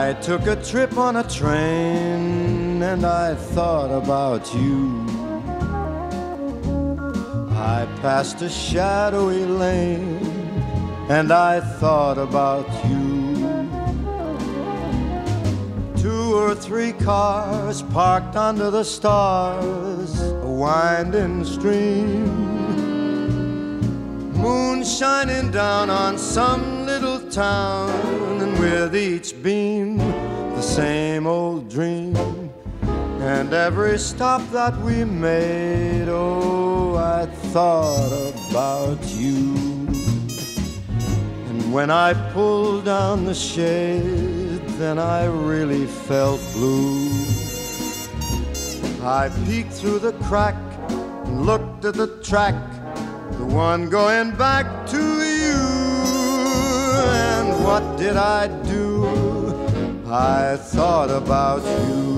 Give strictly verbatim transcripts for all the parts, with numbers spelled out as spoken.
I took a trip on a train and I thought about you. I passed a shadowy lane and I thought about you. Two or three cars parked under the stars, a winding stream. Moon shining down on some little town, and with each beam the same old dream. And every stop that we made, oh, I thought about you. And when I pulled down the shade, then I really felt blue. I peeked through the crack and looked at the track, the one going back to you. And what did I do? I thought about you.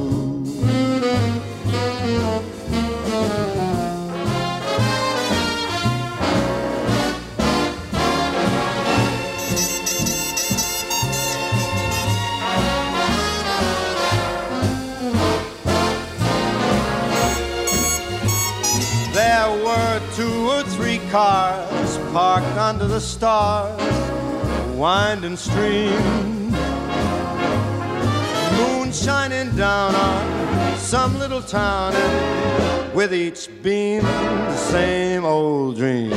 There were two or three cars parked under the stars, a winding stream. Moon shining down on some little town, and with each beam the same old dream.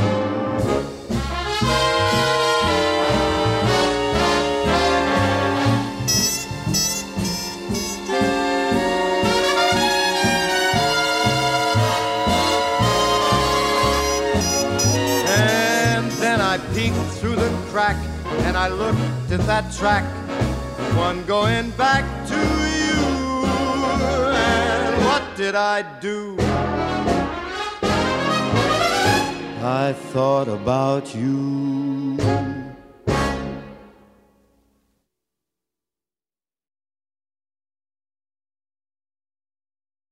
I peeked through the crack and I looked at that track, the one going back to you. And what did I do? I thought about you.